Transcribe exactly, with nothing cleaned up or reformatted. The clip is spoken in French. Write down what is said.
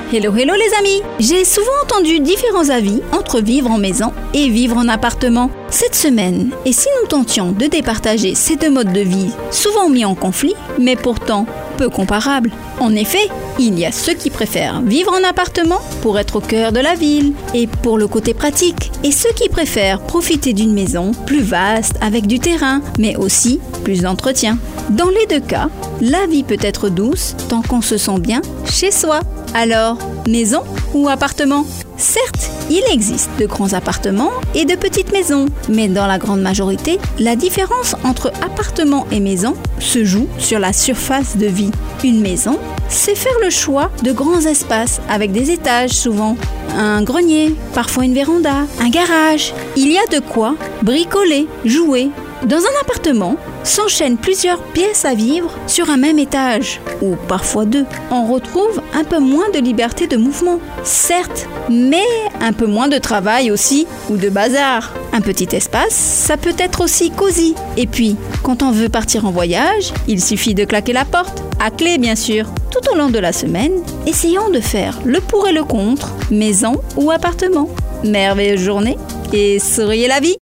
Hello hello les amis! J'ai souvent entendu différents avis entre vivre en maison et vivre en appartement. Cette semaine, et si nous tentions de départager ces deux modes de vie souvent mis en conflit, mais pourtant peu comparables? En effet, il y a ceux qui préfèrent vivre en appartement pour être au cœur de la ville et pour le côté pratique, et ceux qui préfèrent profiter d'une maison plus vaste avec du terrain, mais aussi plus d'entretien. Dans les deux cas, la vie peut être douce tant qu'on se sent bien chez soi. Alors, maison ou appartement? Certes, il existe de grands appartements et de petites maisons, mais dans la grande majorité, la différence entre appartement et maison se joue sur la surface de vie. Une maison, c'est faire le choix de grands espaces avec des étages souvent, un grenier, parfois une véranda, un garage. Il y a de quoi bricoler, jouer. Dans un appartement, s'enchaînent plusieurs pièces à vivre sur un même étage, ou parfois deux. On retrouve un peu moins de liberté de mouvement, certes, mais un peu moins de travail aussi, ou de bazar. Un petit espace, ça peut être aussi cosy. Et puis, quand on veut partir en voyage, il suffit de claquer la porte, à clé bien sûr. Tout au long de la semaine, essayons de faire le pour et le contre, maison ou appartement. Merveilleuse journée et souriez la vie!